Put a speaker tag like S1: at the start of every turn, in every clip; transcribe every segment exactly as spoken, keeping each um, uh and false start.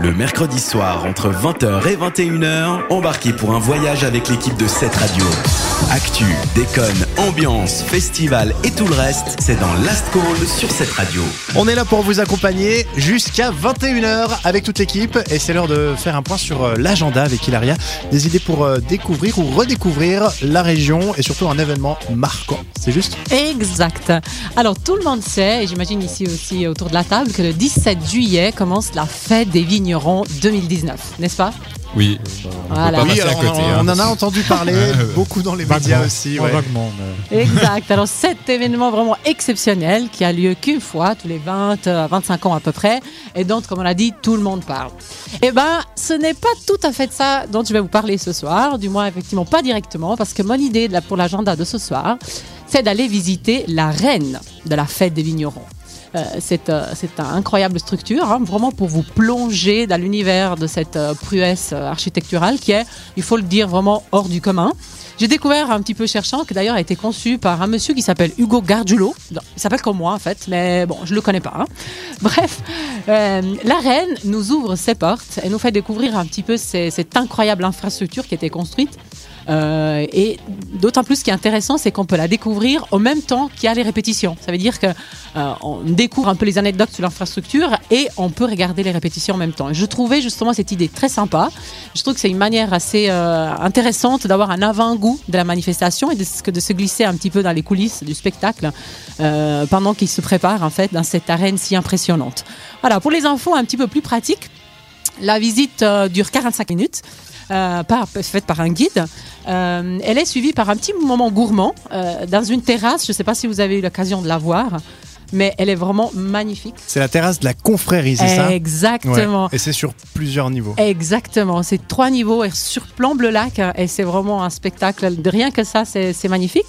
S1: Le mercredi soir, entre vingt heures et vingt et une heures, embarquez pour un voyage avec l'équipe de cette radio. Actu, déconne, ambiance, festival et tout le reste, c'est dans Last Call sur cette radio.
S2: On est là pour vous accompagner jusqu'à vingt et une heures avec toute l'équipe et c'est l'heure de faire un point sur l'agenda avec Hilaria. Des idées pour découvrir ou redécouvrir la région et surtout un événement marquant, c'est juste ?
S3: Exact. Alors tout le monde sait, et j'imagine ici aussi autour de la table, que le dix-sept juillet commence la fête des vignerons deux mille dix-neuf, n'est-ce pas ?
S4: Oui, on
S3: Voilà.
S4: peut pas
S2: Oui,
S4: passer à
S2: alors,
S4: côté.
S2: on,
S4: hein.
S2: on en a entendu parler beaucoup dans les médias aussi. Ouais.
S3: Exact. Alors cet événement vraiment exceptionnel qui a lieu qu'une fois tous les vingt à vingt-cinq ans à peu près et dont, comme on l'a dit, tout le monde parle. Eh ben, ce n'est pas tout à fait de ça dont je vais vous parler ce soir, du moins effectivement pas directement, parce que mon idée de la- pour l'agenda de ce soir, c'est d'aller visiter la reine de la fête des vignerons. Euh, c'est, euh, c'est une incroyable structure, hein, vraiment pour vous plonger dans l'univers de cette euh, prouesse euh, architecturale qui est, il faut le dire, vraiment hors du commun. J'ai découvert un petit peu cherchant que d'ailleurs a été conçu par un monsieur qui s'appelle Ugo Gargiulo. Non, il s'appelle comme moi en fait, mais bon, je le connais pas. Hein. Bref, euh, la reine nous ouvre ses portes et nous fait découvrir un petit peu ces- cette incroyable infrastructure qui a été construite. Euh, et d'autant plus ce qui est intéressant, c'est qu'on peut la découvrir au même temps qu'il y a les répétitions. Ça veut dire que euh, on découvre un peu les anecdotes sur l'infrastructure et on peut regarder les répétitions en même temps. Et je trouvais justement cette idée très sympa. Je trouve que c'est une manière assez euh, intéressante d'avoir un avant-goût de la manifestation et de, se- de se glisser un petit peu dans les coulisses du spectacle euh, pendant qu'il se prépare en fait dans cette arène si impressionnante. Voilà, pour les infos un petit peu plus pratiques, la visite euh, dure quarante-cinq minutes. Euh, par, faite par un guide. Euh, elle est suivie par un petit moment gourmand euh, dans une terrasse. Je ne sais pas si vous avez eu l'occasion de la voir, mais elle est vraiment magnifique.
S2: C'est la terrasse de la confrérie, c'est ça ?
S3: Exactement.
S2: Ouais. Et c'est sur plusieurs niveaux.
S3: Exactement, c'est trois niveaux, elle surplombe le lac hein, et c'est vraiment un spectacle. De rien que ça, c'est, c'est magnifique.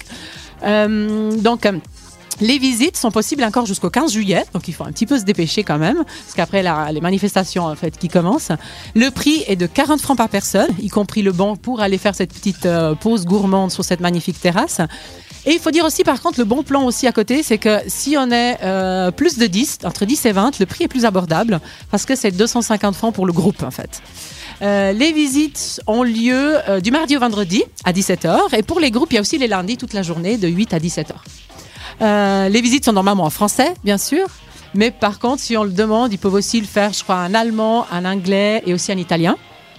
S3: Euh, donc, euh, les visites sont possibles encore jusqu'au quinze juillet, donc il faut un petit peu se dépêcher quand même, parce qu'après la- les manifestations en fait qui commencent. Le prix est de quarante francs par personne, y compris le bon pour aller faire cette petite euh, pause gourmande sur cette magnifique terrasse. Et il faut dire aussi, par contre, le bon plan aussi à côté, c'est que si on est euh, plus de dix, entre dix et vingt, le prix est plus abordable, parce que c'est deux cent cinquante francs pour le groupe en fait. Euh, les visites ont lieu euh, du mardi au vendredi à dix-sept heures, et pour les groupes, il y a aussi les lundis toute la journée de huit à dix-sept heures. Euh, les visites sont normalement en français, bien sûr. Mais par contre, si on le demande, ils peuvent aussi le faire, je crois, en allemand, en anglais et aussi en italien.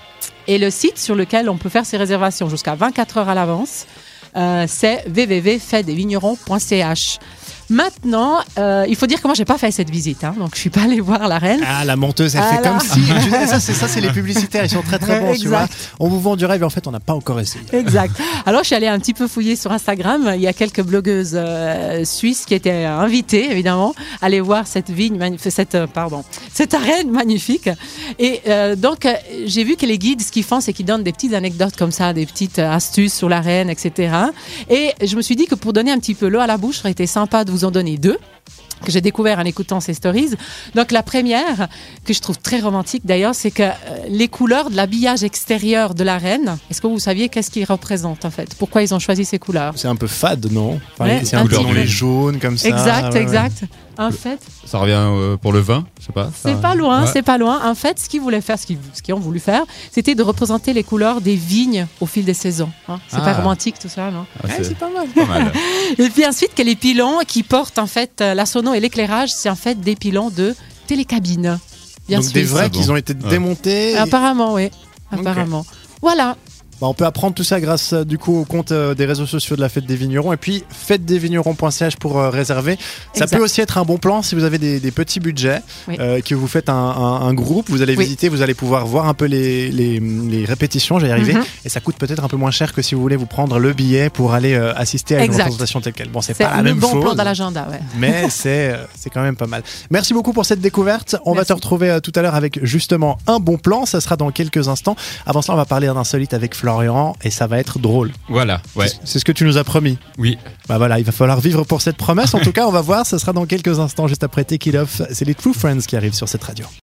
S3: Et le site sur lequel on peut faire ses réservations jusqu'à vingt-quatre heures à l'avance, euh, c'est w w w point fête des vignerons point c h. Maintenant, euh, il faut dire que moi, j'ai pas fait cette visite, hein, donc je suis pas allée voir la reine.
S2: Ah, la menteuse, elle
S3: Ah
S2: fait
S3: là.
S2: comme si. Tu sais, ça, c'est, ça, c'est les publicitaires, ils sont très très bons, tu vois.
S3: Exact.
S2: On vous vend du rêve et en fait, on n'a pas encore essayé.
S3: Exact. Alors, je suis allée un petit peu fouiller sur Instagram. Il y a quelques blogueuses euh, suisses qui étaient invitées, évidemment, à aller voir cette vigne, magn- cette, euh, pardon, cette arène magnifique. Et euh, donc, euh, j'ai vu que les guides, ce qu'ils font, c'est qu'ils donnent des petites anecdotes comme ça, des petites euh, astuces sur l'arène, et cetera. Et je me suis dit que pour donner un petit peu l'eau à la bouche, ça aurait été sympa de vous en donner deux, que j'ai découvert en écoutant ces stories. Donc la première, que je trouve très romantique d'ailleurs, c'est que euh, les couleurs de l'habillage extérieur de la reine, est-ce que vous saviez qu'est-ce qu'ils représentent en fait ? Pourquoi ils ont choisi ces couleurs ?
S2: C'est un peu fade, non ? Enfin,
S3: Ouais,
S2: c'est
S3: un
S2: un peu
S4: petit
S2: dans
S4: peu.
S2: les jaunes comme ça.
S3: Exact,
S2: ouais, ouais.
S3: exact. En fait,
S4: Ça revient euh, pour le vin, je sais pas.
S3: c'est
S4: ça-
S3: pas loin,
S4: Ouais.
S3: c'est pas loin. En fait, ce qu'ils voulaient faire, ce qu'ils, ce qu'ils ont voulu faire, c'était de représenter les couleurs des vignes au fil des saisons. hein. C'est
S4: Ah.
S3: pas romantique tout ça, non ?
S4: Ah,
S2: Ouais,
S4: c'est
S2: c'est pas mal.
S4: pas mal.
S3: Et puis ensuite, que les pilons qui portent en fait euh, la sono et l'éclairage, c'est en fait des pilons de télécabine. Bien
S2: Donc
S3: sûr.
S2: des vrais
S4: Ah
S2: qui
S4: bon.
S2: ont été
S4: Ouais.
S2: démontés.
S3: Apparemment, oui.
S2: Ok.
S3: Apparemment. Voilà.
S2: Bah, on peut apprendre tout ça grâce euh, du coup au compte euh, des réseaux sociaux de la Fête des Vignerons et puis fête des vignerons point c h pour euh, réserver. Ça
S3: Exact.
S2: peut aussi être un bon plan si vous avez des, des petits budgets,
S3: Oui.
S2: euh, que vous faites un, un- un groupe, vous allez
S3: Oui.
S2: visiter, vous allez pouvoir voir un peu les, les, les répétitions, j'allais y arriver,
S3: Mhm.
S2: et ça coûte peut-être un peu moins cher que si vous voulez vous prendre le billet pour aller euh, assister à une
S3: Exact.
S2: représentation telle quelle. Bon, c'est,
S3: C'est
S2: pas la
S3: le
S2: même
S3: bon
S2: chose,
S3: plan dans l'agenda, ouais.
S2: mais c'est, euh, c'est quand même pas mal. Merci beaucoup pour cette découverte. On va
S3: Merci.
S2: te retrouver euh, tout à l'heure avec justement un bon plan. Ça sera dans quelques instants. Avant cela, on va parler d'un insolite avec Florian et ça va être drôle.
S4: Voilà, ouais,
S2: C'est- C'est ce que tu nous as promis.
S4: oui.
S2: Bah voilà, il va falloir vivre pour cette promesse. En tout cas, on va voir. Ça sera dans quelques instants, juste après Take It Off. C'est les True Friends qui arrivent sur cette radio.